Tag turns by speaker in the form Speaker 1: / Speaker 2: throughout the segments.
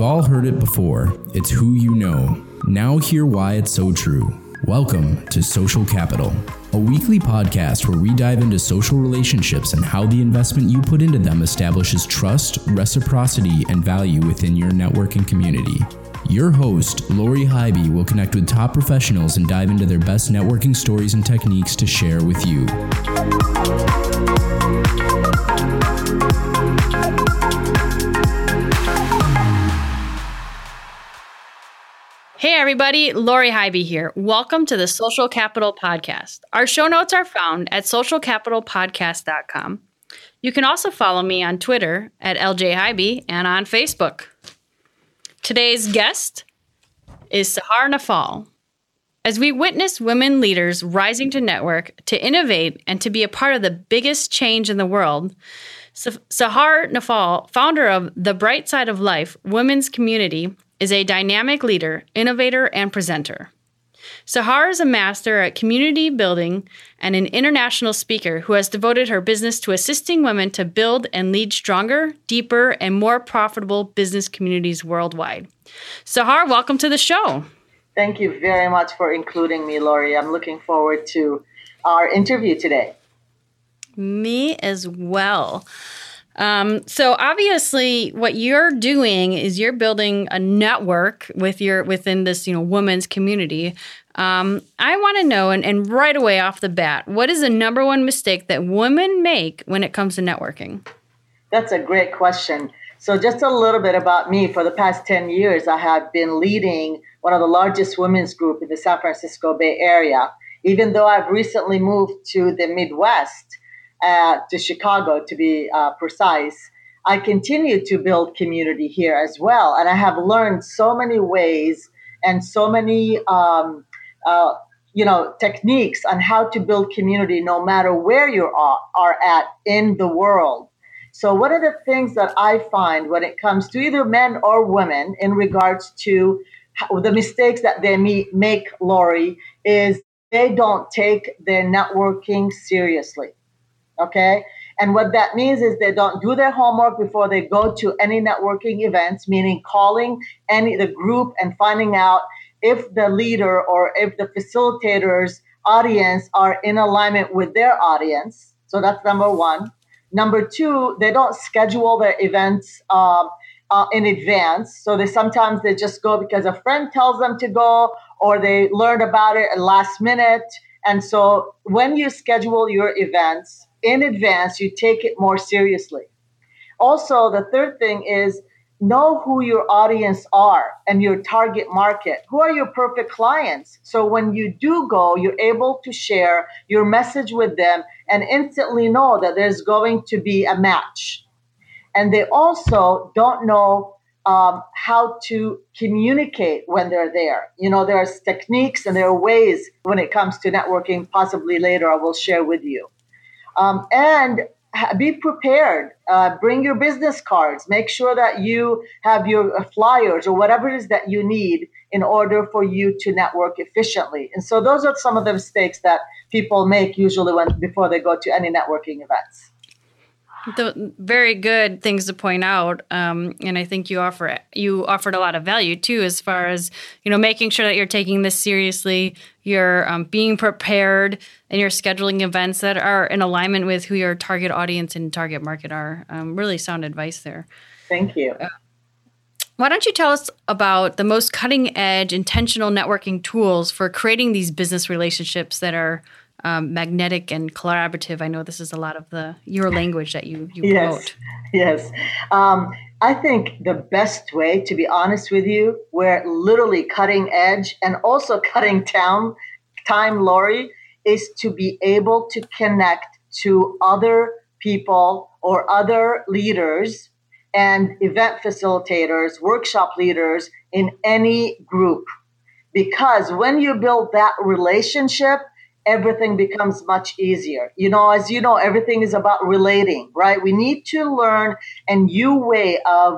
Speaker 1: all heard it before. It's who you know. Now hear why it's so true. Welcome to Social Capital, a weekly podcast where we dive into social relationships and how the investment you put into them establishes trust, reciprocity, and value within your networking community. Your host, Lori Hybe, will connect with top professionals and dive into their best networking stories and techniques to share with you.
Speaker 2: Hey everybody, Lori Hybe here. Welcome to the Social Capital Podcast. Our show notes are found at socialcapitalpodcast.com. You can also follow me on Twitter at LJHybe and on Facebook. Today's guest is Sahar Nafal. As we witness women leaders rising to network, to innovate, and to be a part of the biggest change in the world, Sahar Nafal, founder of The Bright Side of Life Women's Community, is a dynamic leader, innovator, and presenter. Sahar is a master at community building and an international speaker who has devoted her business to assisting women to build and lead stronger, deeper, and more profitable business communities worldwide. Sahar, welcome to the show.
Speaker 3: Thank you very much for including me, Lori. I'm looking forward to our interview today.
Speaker 2: Me as well. So obviously what you're doing is you're building a network within this, women's community. I want to know, and right away off the bat, what is the number one mistake that women make when it comes to networking?
Speaker 3: That's a great question. So just a little bit about me. For the past 10 years, I have been leading one of the largest women's group in the San Francisco Bay Area. Even though I've recently moved to the Midwest, to Chicago, to be precise, I continue to build community here as well. And I have learned so many ways and so many, techniques on how to build community no matter where you are at in the world. So one of the things that I find when it comes to either men or women in regards to the mistakes that they make, Lori, is they don't take their networking seriously. Okay. And what that means is they don't do their homework before they go to any networking events, meaning calling the group and finding out if the leader or if the facilitator's audience are in alignment with their audience. So that's number one. Number two, they don't schedule their events in advance. So sometimes they just go because a friend tells them to go, or they learned about it at last minute. And so when you schedule your events in advance, you take it more seriously. Also, the third thing is know who your audience are and your target market. Who are your perfect clients? So when you do go, you're able to share your message with them and instantly know that there's going to be a match. And they also don't know how to communicate when they're there. There's techniques and there are ways when it comes to networking, possibly later I will share with you. And be prepared. Bring your business cards. Make sure that you have your flyers or whatever it is that you need in order for you to network efficiently. And so those are some of the mistakes that people make usually before they go to any networking events.
Speaker 2: Very good things to point out, and I think you offered a lot of value too, as far as making sure that you're taking this seriously, you're being prepared, and you're scheduling events that are in alignment with who your target audience and target market are. Really sound advice there.
Speaker 3: Thank you.
Speaker 2: Why don't you tell us about the most cutting edge intentional networking tools for creating these business relationships that are magnetic and collaborative? I know this is a lot of your language that you quote.
Speaker 3: Yes. I think the best way, to be honest with you, we're literally cutting edge and also cutting time, Lori, is to be able to connect to other people or other leaders and event facilitators, workshop leaders in any group. Because when you build that relationship, everything becomes much easier. As you know, everything is about relating, right? We need to learn a new way of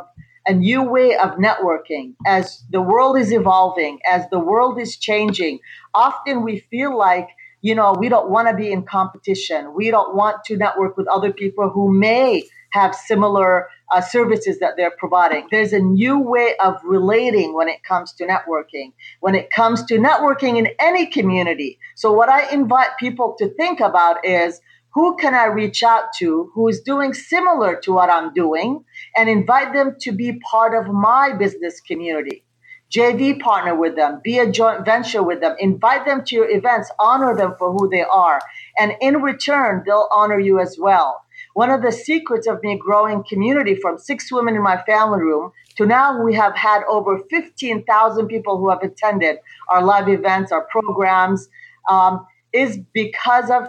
Speaker 3: networking as the world is evolving, as the world is changing. Often we feel like, we don't want to be in competition. We don't want to network with other people who may have similar services that they're providing. There's a new way of relating when it comes to networking, in any community. So what I invite people to think about is, who can I reach out to who is doing similar to what I'm doing, and invite them to be part of my business community? JV partner with them, be a joint venture with them, invite them to your events, honor them for who they are. And in return, they'll honor you as well. One of the secrets of me growing community from 6 women in my family room to now we have had over 15,000 people who have attended our live events, our programs, is because I've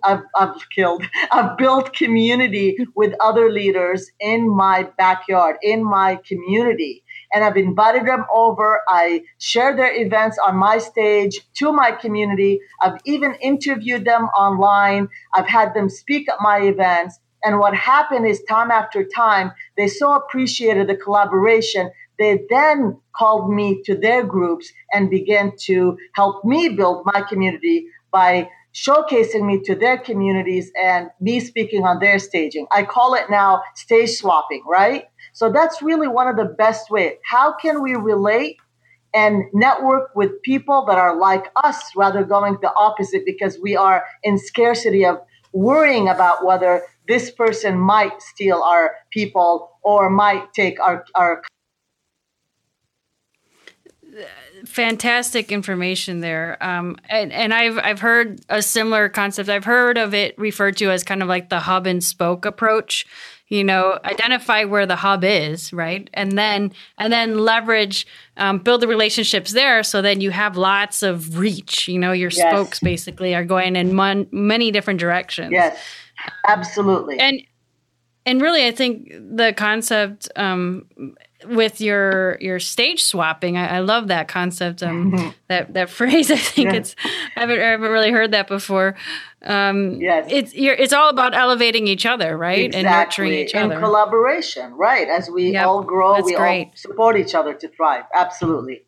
Speaker 3: built community with other leaders in my backyard, in my community. And I've invited them over. I share their events on my stage to my community. I've even interviewed them online. I've had them speak at my events. And what happened is, time after time, they so appreciated the collaboration. They then called me to their groups and began to help me build my community by showcasing me to their communities and me speaking on their staging. I call it now stage swapping, right? So that's really one of the best ways. How can we relate and network with people that are like us, rather going the opposite, because we are in scarcity of worrying about whether this person might steal our people or might take our
Speaker 2: Fantastic information there. And I've heard a similar concept. I've heard of it referred to as kind of like the hub and spoke approach. Identify where the hub is, right? And then leverage, build the relationships there, so then you have lots of reach. Your spokes basically are going in many different directions.
Speaker 3: Yes, absolutely.
Speaker 2: And really, I think the concept with your stage swapping, I love that concept. That phrase. I think I haven't really heard that before.
Speaker 3: Yes,
Speaker 2: it's all about elevating each other, right?
Speaker 3: Exactly.
Speaker 2: And nurturing each other.
Speaker 3: In collaboration, right? As we all grow, we all support each other to thrive. Absolutely.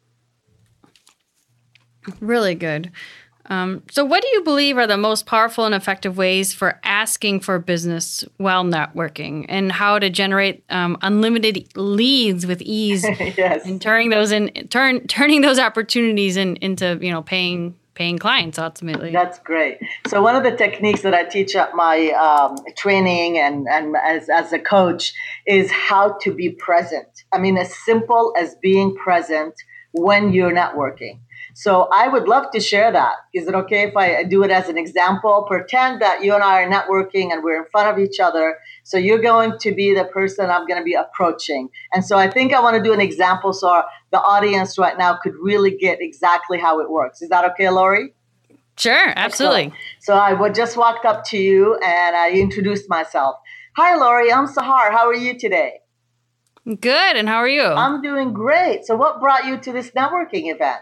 Speaker 2: Really good. So what do you believe are the most powerful and effective ways for asking for business while networking, and how to generate unlimited leads with ease and turning those opportunities into paying clients ultimately?
Speaker 3: That's great. So one of the techniques that I teach at my training and as a coach is how to be present. I mean, as simple as being present when you're networking. So I would love to share that. Is it okay if I do it as an example? Pretend that you and I are networking and we're in front of each other. So you're going to be the person I'm going to be approaching. And so I think I want to do an example so the audience right now could really get exactly how it works. Is that okay, Lori?
Speaker 2: Sure, absolutely.
Speaker 3: Excellent. So I just walked up to you and I introduced myself. Hi, Lori. I'm Sahar. How are you today?
Speaker 2: Good. And how are you?
Speaker 3: I'm doing great. So what brought you to this networking event?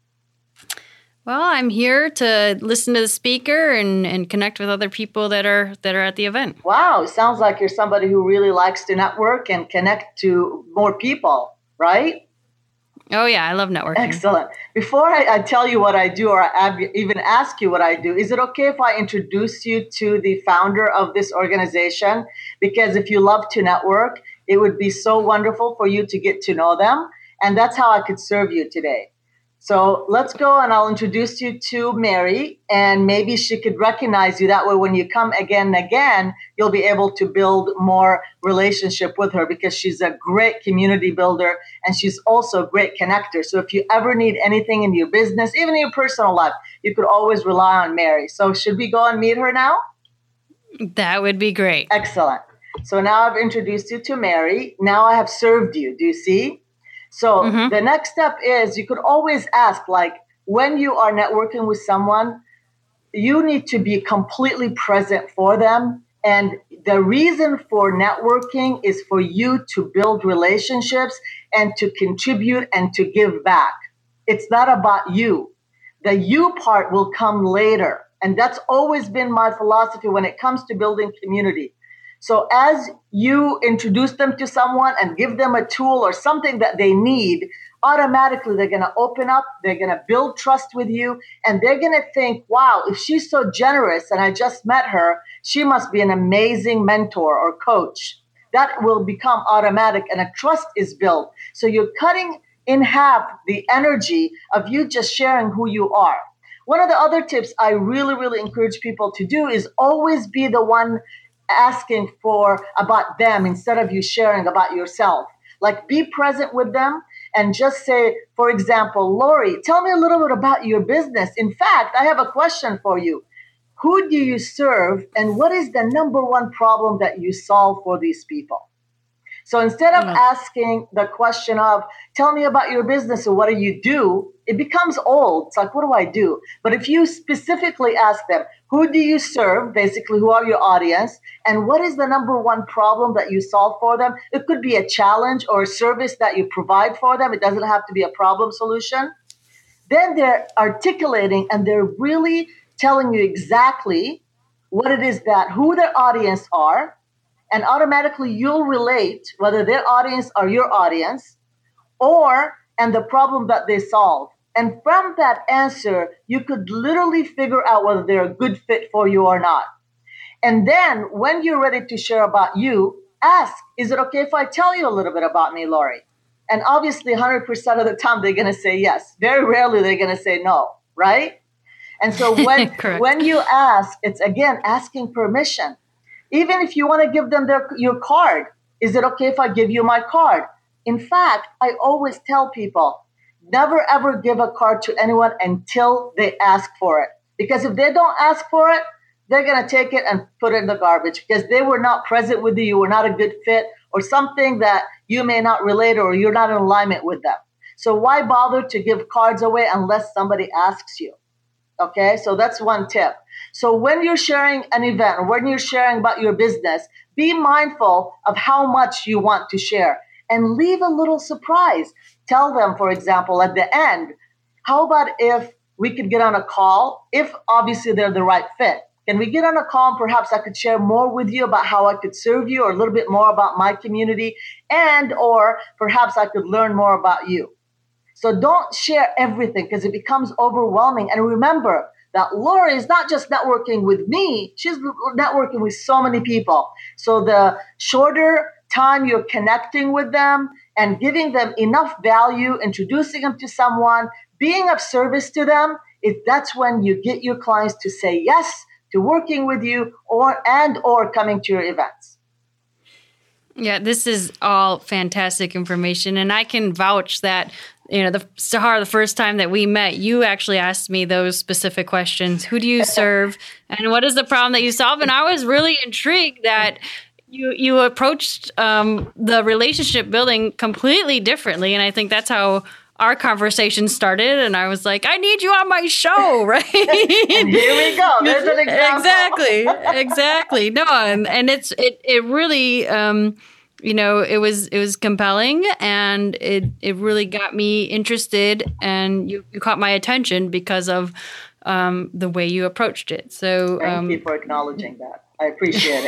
Speaker 2: Well, I'm here to listen to the speaker and connect with other people that are at the event.
Speaker 3: Wow, sounds like you're somebody who really likes to network and connect to more people, right?
Speaker 2: Oh, yeah, I love networking.
Speaker 3: Excellent. Before I tell you what I do, or I even ask you what I do, is it okay if I introduce you to the founder of this organization? Because if you love to network, it would be so wonderful for you to get to know them. And that's how I could serve you today. So let's go and I'll introduce you to Mary, and maybe she could recognize you. That way, when you come again and again, you'll be able to build more relationship with her, because she's a great community builder and she's also a great connector. So if you ever need anything in your business, even in your personal life, you could always rely on Mary. So should we go and meet her now?
Speaker 2: That would be great.
Speaker 3: Excellent. So now I've introduced you to Mary. Now I have served you. Do you see? So the next step is, you could always ask, like, when you are networking with someone, you need to be completely present for them. And the reason for networking is for you to build relationships and to contribute and to give back. It's not about you. The you part will come later. And that's always been my philosophy when it comes to building community. So as you introduce them to someone and give them a tool or something that they need, automatically they're going to open up, they're going to build trust with you, and they're going to think, wow, if she's so generous and I just met her, she must be an amazing mentor or coach. that will become automatic and a trust is built. So you're cutting in half the energy of you just sharing who you are. One of the other tips I really, really encourage people to do is always be the one asking for about them instead of you sharing about yourself. Like, be present with them and just say, for example, Lori, tell me a little bit about your business. In fact, I have a question for you. Who do you serve and what is the number one problem that you solve for these people? So instead of asking the question of, tell me about your business or what do you do, it becomes old. It's like, what do I do? But if you specifically ask them, who do you serve? Basically, who are your audience? And what is the number one problem that you solve for them? It could be a challenge or a service that you provide for them. It doesn't have to be a problem solution. Then they're articulating and they're really telling you exactly what it is that, who their audience are. And automatically you'll relate whether their audience are your audience and the problem that they solve. And from that answer, you could literally figure out whether they're a good fit for you or not. And then when you're ready to share about you, ask, is it okay if I tell you a little bit about me, Lori? And obviously 100% of the time they're going to say yes. Very rarely they're going to say no, right? And so when you ask, it's again asking permission. Even if you want to give them your card, is it okay if I give you my card? In fact, I always tell people, never ever give a card to anyone until they ask for it. Because if they don't ask for it, they're going to take it and put it in the garbage because they were not present with you, you were not a good fit, or something that you may not relate or you're not in alignment with them. So why bother to give cards away unless somebody asks you? Okay, so that's one tip. So when you're sharing an event or when you're sharing about your business, be mindful of how much you want to share and leave a little surprise. Tell them, for example, at the end, how about if we could get on a call, if obviously they're the right fit? Can we get on a call and perhaps I could share more with you about how I could serve you or a little bit more about my community or perhaps I could learn more about you. So don't share everything because it becomes overwhelming. And remember that Lori is not just networking with me, she's networking with so many people. So the shorter time you're connecting with them and giving them enough value, introducing them to someone, being of service to them, that's when you get your clients to say yes to working with you or coming to your events.
Speaker 2: Yeah, this is all fantastic information. And I can vouch that, Sahar, the first time that we met, you actually asked me those specific questions. Who do you serve? And what is the problem that you solve? And I was really intrigued that you approached the relationship building completely differently. And I think that's how our conversation started. And I was like, I need you on my show, right?
Speaker 3: And here we go. There's an example.
Speaker 2: Exactly. No, and it really, it was compelling and it really got me interested, and you caught my attention because of the way you approached it. So
Speaker 3: thank you for acknowledging that. I appreciate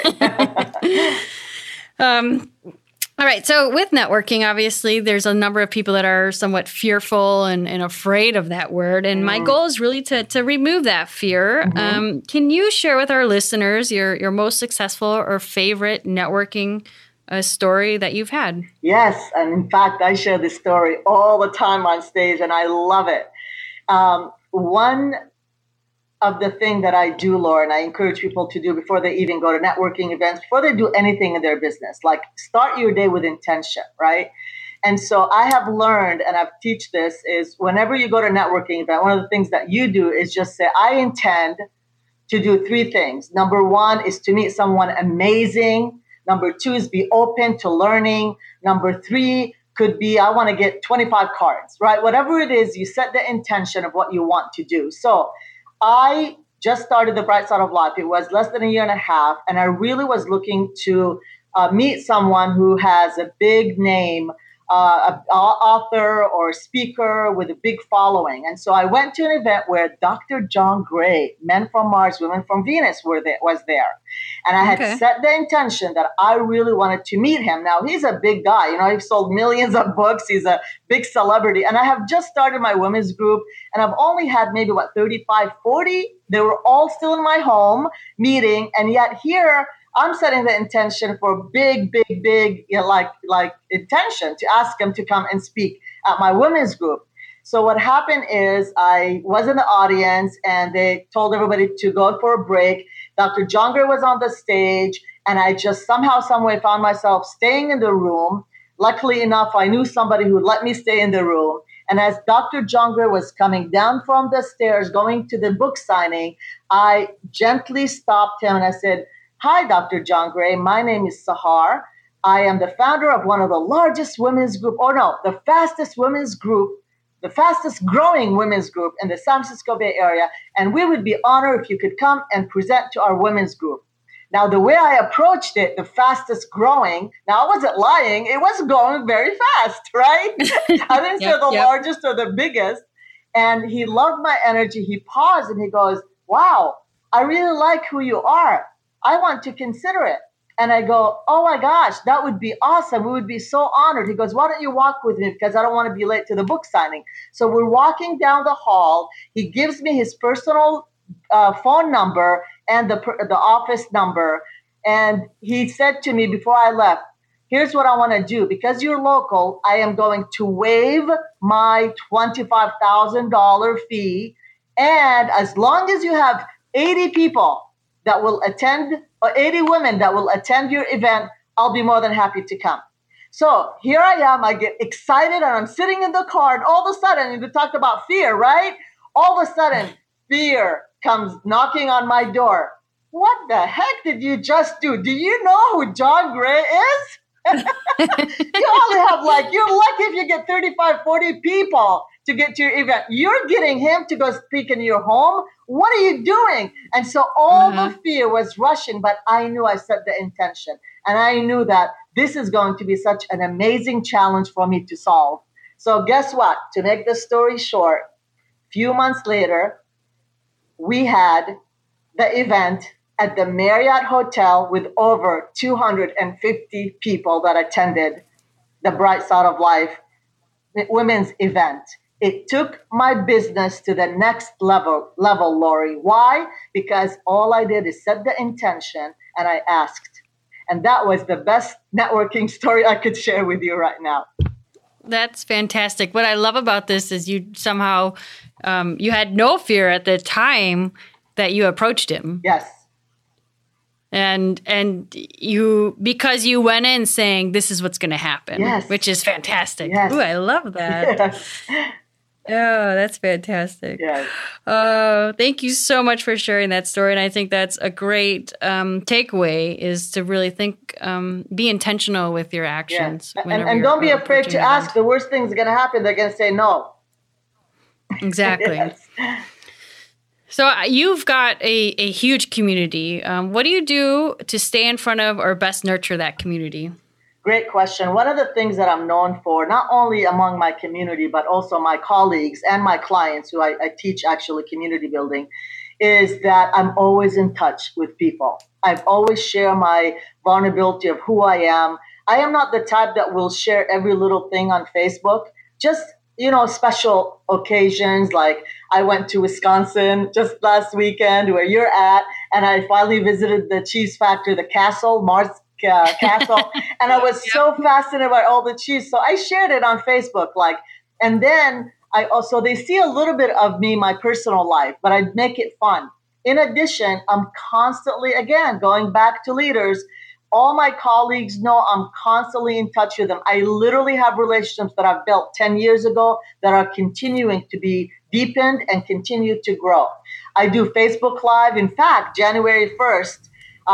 Speaker 3: it.
Speaker 2: All right. So with networking, obviously, there's a number of people that are somewhat fearful and afraid of that word. And my goal is really to remove that fear. Mm-hmm. Can you share with our listeners your most successful or favorite networking story that you've had?
Speaker 3: Yes. And in fact, I share this story all the time on stage, and I love it. One of the things that I do, Laura, and I encourage people to do before they even go to networking events, before they do anything in their business, like start your day with intention, right? And so I have learned, and I've teach this, is whenever you go to a networking event, one of the things that you do is just say, I intend to do 3 things. Number 1 is to meet someone amazing. Number 2 is be open to learning. Number 3 could be, I want to get 25 cards, right? Whatever it is, you set the intention of what you want to do. So I just started the Bright Side of Life. It was less than a year and a half, and I really was looking to meet someone who has a big name, an author or a speaker with a big following. And so I went to an event where Dr. John Gray, Men from Mars, Women from Venus, was there. And I had set the intention that I really wanted to meet him. Now, he's a big guy. He's sold millions of books. He's a big celebrity. And I have just started my women's group, and I've only had maybe, 35, 40. They were all still in my home meeting. And yet here, I'm setting the intention for big, like intention to ask him to come and speak at my women's group. So what happened is I was in the audience and they told everybody to go for a break. Dr. John Gray was on the stage and I just somehow, some way found myself staying in the room. Luckily enough, I knew somebody who would let me stay in the room. And as Dr. John Gray was coming down from the stairs, going to the book signing, I gently stopped him and I said, "Hi, Dr. John Gray. My name is Sahar. I am the founder of one of the largest women's group, the fastest women's group, the fastest growing women's group in the San Francisco Bay Area. And we would be honored if you could come and present to our women's group." Now, the way I approached it, the fastest growing, now I wasn't lying. It was going very fast, right? I didn't say the largest or the biggest. And he loved my energy. He paused and he goes, "Wow, I really like who you are. I want to consider it." And I go, "Oh my gosh, that would be awesome. We would be so honored." He goes, "Why don't you walk with me? Because I don't want to be late to the book signing." So we're walking down the hall. He gives me his personal phone number and the office number. And he said to me before I left, "Here's what I want to do. Because you're local, I am going to waive my $25,000 fee. And as long as you have 80 people that will attend, or 80 women that will attend your event, I'll be more than happy to come." So here I am. I get excited and I'm sitting in the car. And all of a sudden, you talked about fear, right? All of a sudden, fear comes knocking on my door. "What the heck did you just do? Do you know who John Gray is?" You only have you're lucky if you get 35, 40 people to get to your event. You're getting him to go speak in your home. What are you doing? And so all the fear was rushing, but I knew I set the intention. And I knew that this is going to be such an amazing challenge for me to solve. So guess what? To make the story short, few months later, we had the event at the Marriott Hotel with over 250 people that attended the Bright Side of Life women's event. It took my business to the next level, Lori. Why? Because all I did is set the intention and I asked. And that was the best networking story I could share with you right now.
Speaker 2: That's fantastic. What I love about this is you somehow, you had no fear at the time that you approached him.
Speaker 3: Yes.
Speaker 2: And you, because you went in saying, this is what's going to happen,
Speaker 3: yes.
Speaker 2: which is fantastic.
Speaker 3: Yes.
Speaker 2: Ooh, I love that.
Speaker 3: Yes.
Speaker 2: Oh, that's fantastic.
Speaker 3: Yes.
Speaker 2: Thank you so much for sharing that story. And I think that's a great takeaway, is to really think, be intentional with your actions.
Speaker 3: Yes. And don't be afraid to ask. The worst thing's going to happen. They're going to say no.
Speaker 2: Exactly.
Speaker 3: Yes.
Speaker 2: So you've got a huge community. What do you do to stay in front of or best nurture that community?
Speaker 3: Great question. One of the things that I'm known for, not only among my community, but also my colleagues and my clients who I teach actually community building, is that I'm always in touch with people. I've always share my vulnerability of who I am. I am not the type that will share every little thing on Facebook. Just, special occasions, like I went to Wisconsin just last weekend where you're at, and I finally visited the cheese factory, the Castle, Mars Castle, and I was so fascinated by all the cheese. So I shared it on Facebook, and then they see a little bit of me, my personal life, but I make it fun. In addition, I'm constantly, again, going back to leaders. All my colleagues know I'm constantly in touch with them. I literally have relationships that I've built 10 years ago that are continuing to be deepened and continue to grow. I do Facebook Live. In fact, January 1st,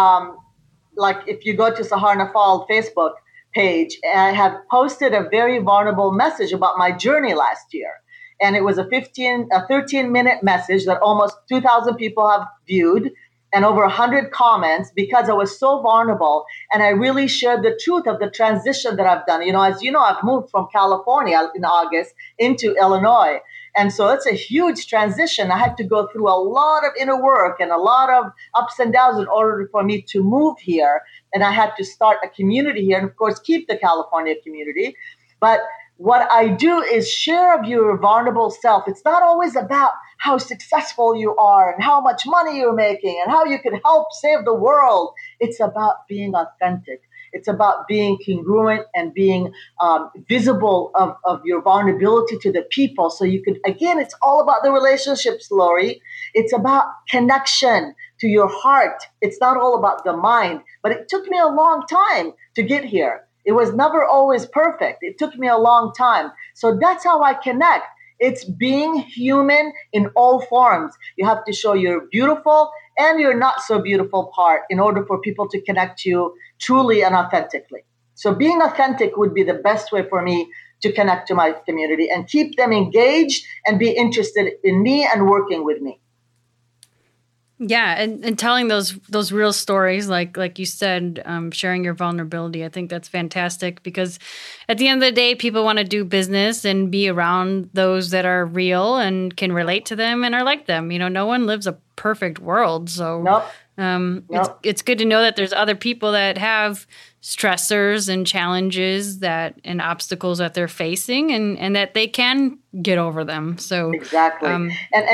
Speaker 3: if you go to Sahar Nafal Facebook page, I have posted a very vulnerable message about my journey last year. And it was a 13-minute message that almost 2,000 people have viewed and over 100 comments, because I was so vulnerable. And I really shared the truth of the transition that I've done. As you know, I've moved from California in August into Illinois. And so it's a huge transition. I had to go through a lot of inner work and a lot of ups and downs in order for me to move here. And I had to start a community here and, of course, keep the California community. But what I do is share of your vulnerable self. It's not always about how successful you are and how much money you're making and how you can help save the world. It's about being authentic. It's about being congruent and being visible of your vulnerability to the people. So you could, again, it's all about the relationships, Lori. It's about connection to your heart. It's not all about the mind. But it took me a long time to get here. It was never always perfect. It took me a long time. So that's how I connect. It's being human in all forms. You have to show your beautiful and your not so beautiful part in order for people to connect to you truly and authentically. So being authentic would be the best way for me to connect to my community and keep them engaged and be interested in me and working with me.
Speaker 2: Yeah, and telling those real stories, like you said, sharing your vulnerability, I think that's fantastic, because at the end of the day, people want to do business and be around those that are real and can relate to them and are like them. You know, no one lives a perfect world, so
Speaker 3: Nope.
Speaker 2: it's good to know that there's other people that have stressors and challenges and obstacles that they're facing, and that they can get over them. So
Speaker 3: exactly. And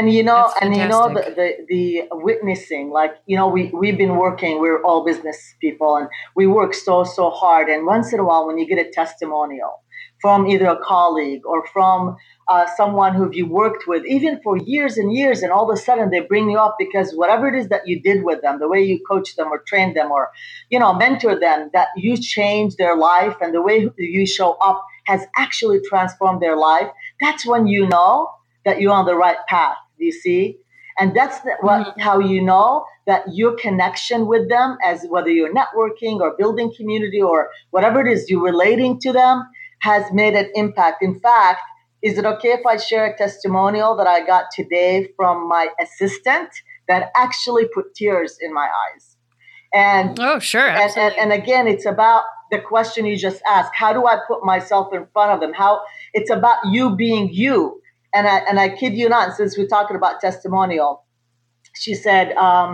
Speaker 3: the witnessing, like, we've been working, we're all business people, and we work so hard. And once in a while, when you get a testimonial from either a colleague or from someone who you worked with, even for years and years, and all of a sudden they bring you up because whatever it is that you did with them, the way you coached them or trained them or, mentored them, that you changed their life and the way you show up has actually transformed their life. That's when you know that you're on the right path. Do you see? And that's how you know that your connection with them, as whether you're networking or building community or whatever it is you're relating to them, has made an impact. In fact, is it okay if I share a testimonial that I got today from my assistant that actually put tears in my eyes? And
Speaker 2: oh, sure, absolutely.
Speaker 3: And again, it's about the question you just asked. How do I put myself in front of them? It's about you being you. And I kid you not, since we're talking about testimonial, she said,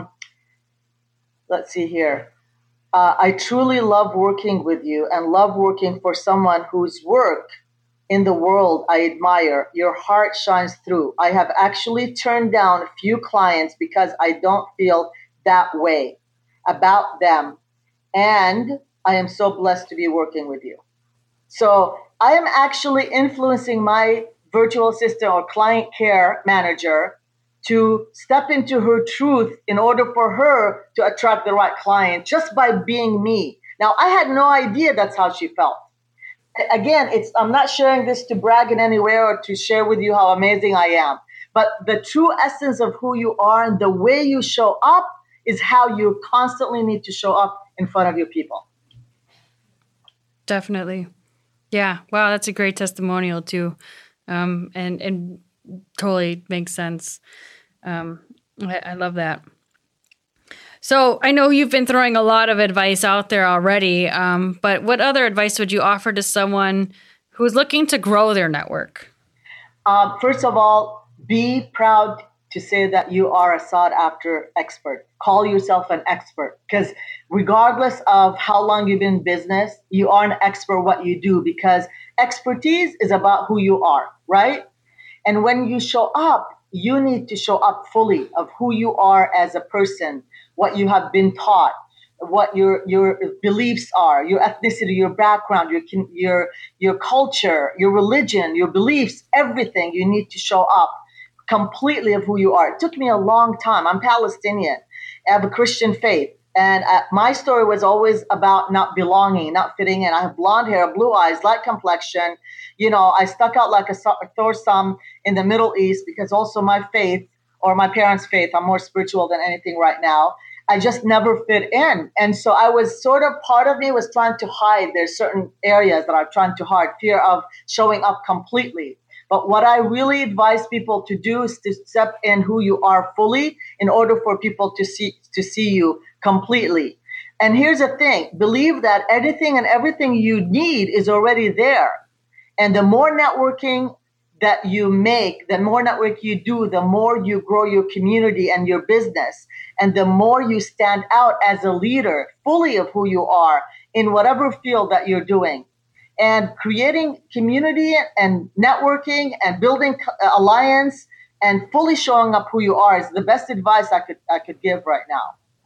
Speaker 3: let's see here. I truly love working with you and love working for someone whose work in the world I admire. Your heart shines through. I have actually turned down a few clients because I don't feel that way about them. And I am so blessed to be working with you. So I am actually influencing my virtual assistant or client care manager to step into her truth in order for her to attract the right client just by being me. Now, I had no idea that's how she felt. Again, I'm not sharing this to brag in any way or to share with you how amazing I am. But the true essence of who you are and the way you show up is how you constantly need to show up in front of your people.
Speaker 2: Definitely. Yeah. Wow. That's a great testimonial too. And totally makes sense. I love that. So I know you've been throwing a lot of advice out there already, but what other advice would you offer to someone who's looking to grow their network?
Speaker 3: First of all, be proud to say that you are a sought-after expert. Call yourself an expert, because regardless of how long you've been in business, you are an expert what you do, because expertise is about who you are, right? And when you show up, you need to show up fully of who you are as a person, what you have been taught, what your beliefs are, your ethnicity, your background, your culture, your religion, your beliefs, everything. You need to show up completely of who you are. It took me a long time. I'm Palestinian. I have a Christian faith. And my story was always about not belonging, not fitting in. I have blonde hair, blue eyes, light complexion. I stuck out like a Thor's thumb in the Middle East, because also my faith, or my parents' faith, I'm more spiritual than anything right now. I just never fit in. And so I was sort of, part of me was trying to hide. There's certain areas that I'm trying to hide, fear of showing up completely. But what I really advise people to do is to step in who you are fully in order for people to see you completely. And here's the thing, believe that anything and everything you need is already there. And the more networking that you make, the more network you do, the more you grow your community and your business. And the more you stand out as a leader fully of who you are in whatever field that you're doing. and creating community and networking and building alliance and fully showing up who you are is the best advice I could give right now.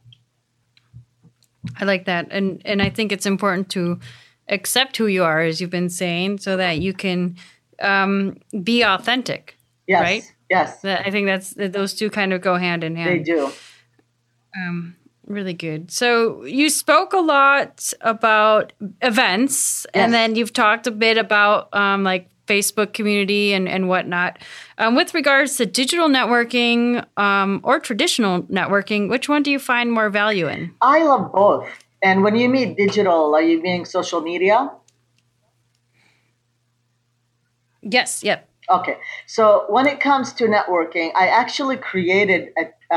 Speaker 2: I like that. And I think it's important to accept who you are, as you've been saying, so that you can be authentic.
Speaker 3: Yes.
Speaker 2: Right?
Speaker 3: Yes.
Speaker 2: I think those two kind of go hand in hand.
Speaker 3: They do.
Speaker 2: Really good. So you spoke a lot about events, and then you've talked a bit about like Facebook community and whatnot. With regards to digital networking or traditional networking, which one do you find more value in?
Speaker 3: I love both. And when you mean digital, are you meaning social media?
Speaker 2: Yes. Yep.
Speaker 3: Okay. So when it comes to networking, I actually created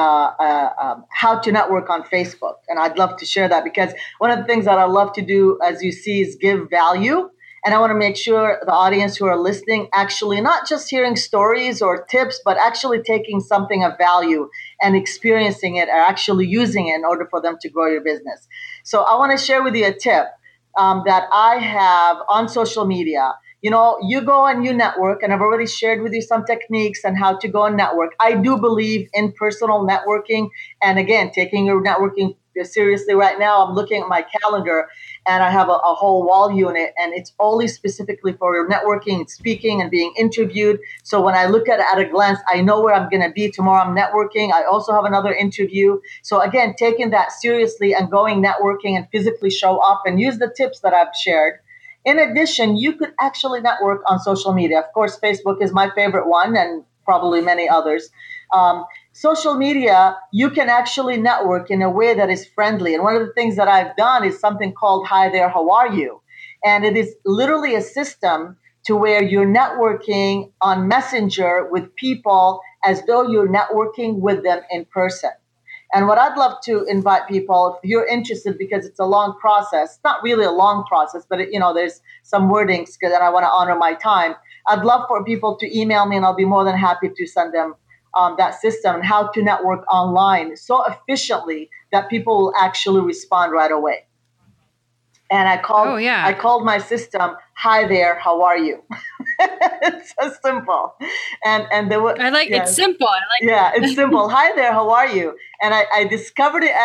Speaker 3: how to network on Facebook. And I'd love to share that because one of the things that I love to do, as you see, is give value. And I want to make sure the audience who are listening actually not just hearing stories or tips, but actually taking something of value and experiencing it or actually using it in order for them to grow your business. So I want to share with you a tip that I have on social media. You know, you go and you network, and I've already shared with you some techniques on how to go and network. I do believe in personal networking. And again, taking your networking seriously right now, I'm looking at my calendar and I have a whole wall unit, and it's only specifically for your networking, speaking, and being interviewed. So when I look at it at a glance, I know where I'm going to be tomorrow. I'm networking. I also have another interview. So again, taking that seriously and going networking and physically show up and use the tips that I've shared. In addition, you could actually network on social media. Of course, Facebook is my favorite one, and probably many others. Social media, you can actually network in a way that is friendly. And one of the things that I've done is something called Hi There, How Are You? And it is literally a system to where you're networking on Messenger with people as though you're networking with them in person. And what I'd love to invite people, if you're interested, because it's a long process, not really a long process, but there's some wordings because I want to honor my time. I'd love for people to email me, and I'll be more than happy to send them that system and how to network online so efficiently that people will actually respond right away. And I called my system, Hi There, How Are You? It's so simple. And
Speaker 2: it's simple.
Speaker 3: It's simple. Hi there, how are you? And I discovered it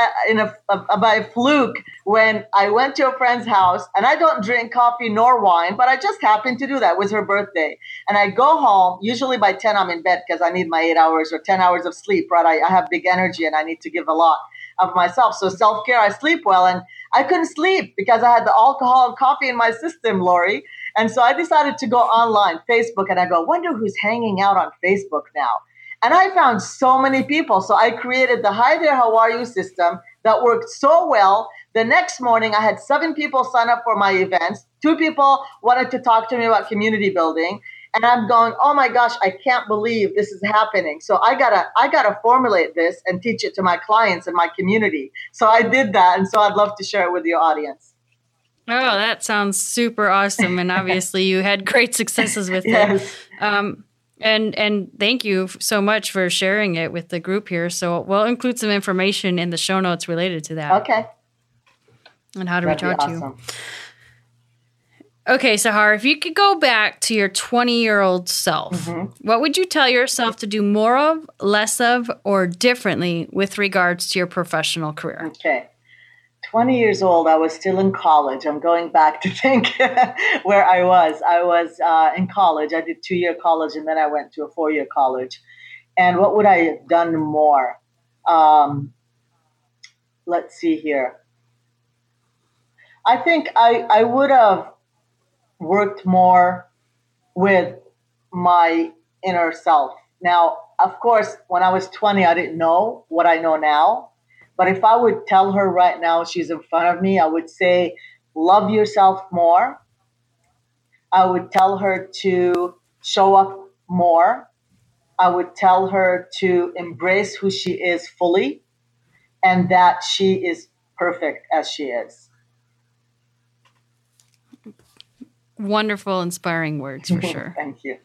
Speaker 3: by fluke when I went to a friend's house, and I don't drink coffee nor wine, but I just happened to do that. It was her birthday. And I go home, usually by 10 I'm in bed because I need my 8 hours or 10 hours of sleep, right? I have big energy and I need to give a lot of myself. So self-care, I sleep well, and I couldn't sleep because I had the alcohol and coffee in my system, Lori. And so I decided to go online, Facebook, and I go, wonder who's hanging out on Facebook now. And I found so many people. So I created the Hi There, How Are You system that worked so well. The next morning, I had 7 people sign up for my events. 2 people wanted to talk to me about community building. And I'm going, oh my gosh, I can't believe this is happening. So I gotta formulate this and teach it to my clients and my community. So I did that. And so I'd love to share it with your audience.
Speaker 2: Oh, that sounds super awesome. And obviously you had great successes with it. And thank you so much for sharing it with the group here. So we'll include some information in the show notes related to that.
Speaker 3: Okay.
Speaker 2: And how to reach out to you. Okay, Sahar, if you could go back to your 20-year-old self, what would you tell yourself to do more of, less of, or differently with regards to your professional career?
Speaker 3: Okay. 20 years old, I was still in college. I'm going back to think where I was. I was in college. I did 2-year college, and then I went to a 4-year college. And what would I have done more? Let's see here. I think I would have worked more with my inner self. Now, of course, when I was 20, I didn't know what I know now. But if I would tell her right now, she's in front of me, I would say, love yourself more. I would tell her to show up more. I would tell her to embrace who she is fully and that she is perfect as she is.
Speaker 2: Wonderful, inspiring words for sure.
Speaker 3: Thank you.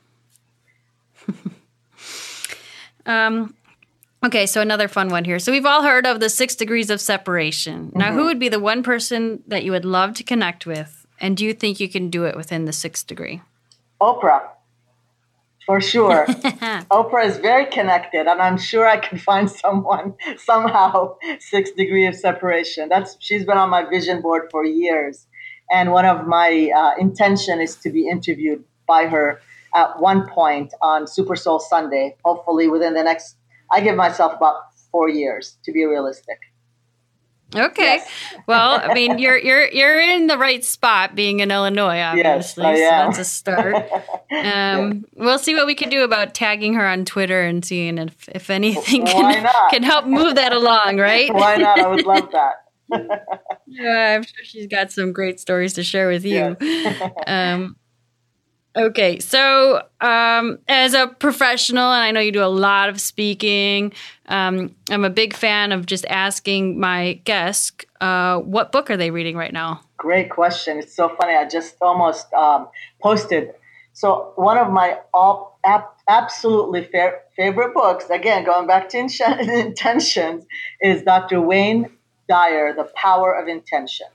Speaker 2: Okay, so another fun one here. So we've all heard of the 6 degrees of separation. Now, who would be the one person that you would love to connect with And do you think you can do it within the 6th degree?
Speaker 3: Oprah, for sure. Oprah is very connected, and I'm sure I can find someone somehow 6th degree of separation. She's been on my vision board for years, and one of my intention is to be interviewed by her at one point on Super Soul Sunday. Hopefully, within the next, I give myself about 4 years to be realistic.
Speaker 2: Okay. Yes. Well, I mean, you're in the right spot being in Illinois, obviously.
Speaker 3: Yes, I am.
Speaker 2: So that's a start. We'll see what we can do about tagging her on Twitter and seeing if anything can help move that along, right?
Speaker 3: Why not? I would love that.
Speaker 2: I'm sure she's got some great stories to share with you. Yes. Okay, so as a professional, and I know you do a lot of speaking, I'm a big fan of just asking my guests, what book are they reading right now?
Speaker 3: Great question. It's so funny. I just almost posted. So one of my absolutely favorite books, again, going back to intentions, is Dr. Wayne Dyer, The Power of Intentions.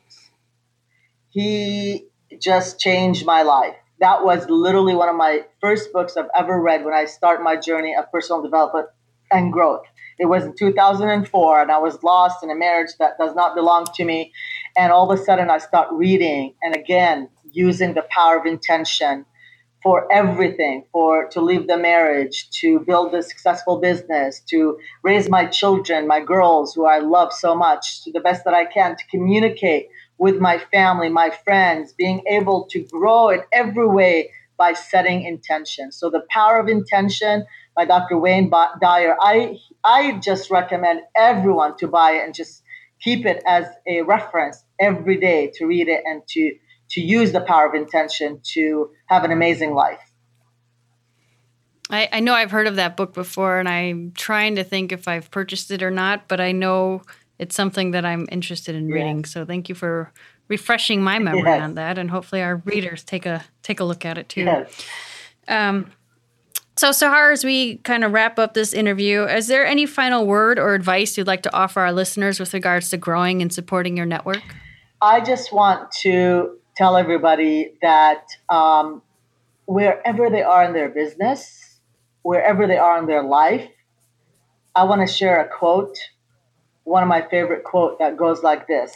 Speaker 3: He just changed my life. That was literally one of my first books I've ever read when I started my journey of personal development and growth. It was in 2004, and I was lost in a marriage that does not belong to me. And all of a sudden, I start reading, and again, using the power of intention for everything, to leave the marriage, to build a successful business, to raise my children, my girls, who I love so much, to the best that I can, to communicate with my family, my friends, being able to grow in every way by setting intention. So The Power of Intention by Dr. Wayne Dyer. I just recommend everyone to buy it and just keep it as a reference every day to read it and to use the power of intention to have an amazing life.
Speaker 2: I know I've heard of that book before, and I'm trying to think if I've purchased it or not, but I know it's something that I'm interested in reading. Yes. So thank you for refreshing my memory on that, and hopefully our readers take a look at it too. Yes. So Sahar, as we kind of wrap up this interview, is there any final word or advice you'd like to offer our listeners with regards to growing and supporting your network?
Speaker 3: I just want to tell everybody that wherever they are in their business, wherever they are in their life, I want to share a quote, one of my favorite quotes that goes like this.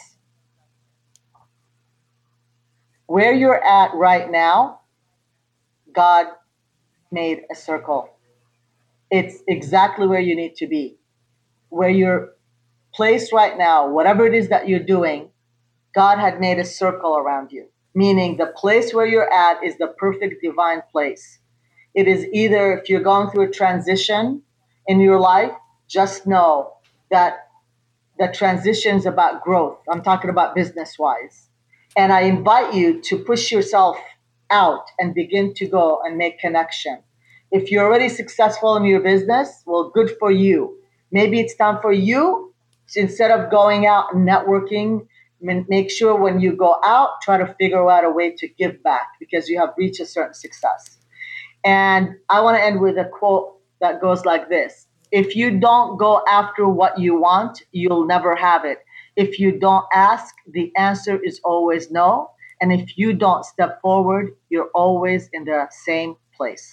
Speaker 3: Where you're at right now, God made a circle. It's exactly where you need to be. Where you're placed right now, whatever it is that you're doing, God had made a circle around you, meaning the place where you're at is the perfect divine place. It is either, if you're going through a transition in your life, just know that the transition is about growth. I'm talking about business-wise. And I invite you to push yourself out and begin to go and make connection. If you're already successful in your business, well, good for you. Maybe it's time for you to, instead of going out and networking, make sure when you go out, try to figure out a way to give back because you have reached a certain success. And I want to end with a quote that goes like this. If you don't go after what you want, you'll never have it. If you don't ask, the answer is always no. And if you don't step forward, you're always in the same place.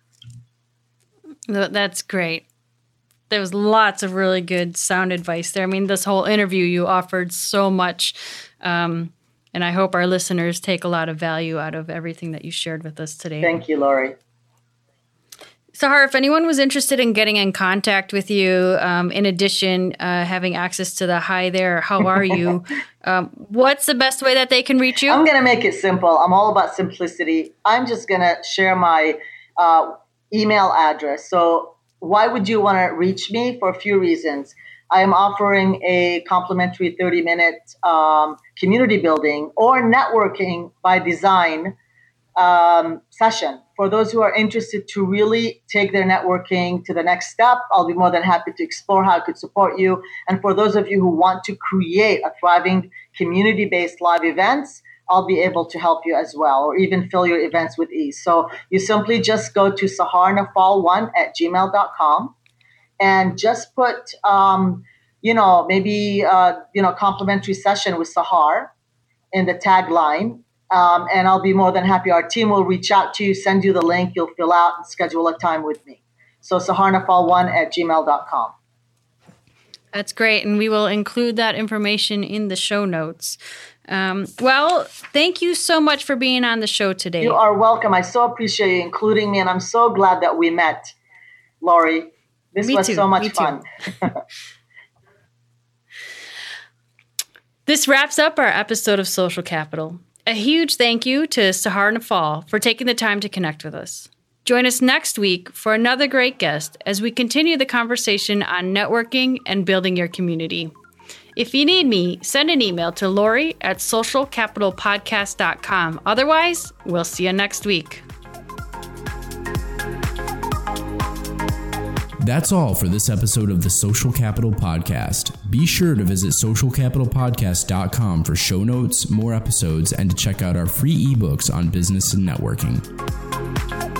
Speaker 2: That's great. There was lots of really good sound advice there. I mean, this whole interview, you offered so much. And I hope our listeners take a lot of value out of everything that you shared with us today.
Speaker 3: Thank you, Lori.
Speaker 2: Sahar, if anyone was interested in getting in contact with you, in addition, having access to the Hi There, How Are You, what's the best way that they can reach you?
Speaker 3: I'm going to make it simple. I'm all about simplicity. I'm just going to share my email address. So why would you want to reach me? For a few reasons. I am offering a complimentary 30-minute community building or networking by design session. For those who are interested to really take their networking to the next step, I'll be more than happy to explore how I could support you. And for those of you who want to create a thriving community-based live events, I'll be able to help you as well, or even fill your events with ease. So you simply just go to saharnafal1@gmail.com and just put, complimentary session with Sahar in the tagline. And I'll be more than happy. Our team will reach out to you, send you the link. You'll fill out and schedule a time with me. So saharnafal1@gmail.com.
Speaker 2: That's great. And we will include that information in the show notes. Well, thank you so much for being on the show today.
Speaker 3: You are welcome. I so appreciate you including me, and I'm so glad that we met, Lori. This was so much fun.
Speaker 2: This wraps up our episode of Social Capital. A huge thank you to Sahar Nafal for taking the time to connect with us. Join us next week for another great guest as we continue the conversation on networking and building your community. If you need me, send an email to Lori@socialcapitalpodcast.com. Otherwise, we'll see you next week.
Speaker 1: That's all for this episode of the Social Capital Podcast. Be sure to visit socialcapitalpodcast.com for show notes, more episodes, and to check out our free ebooks on business and networking.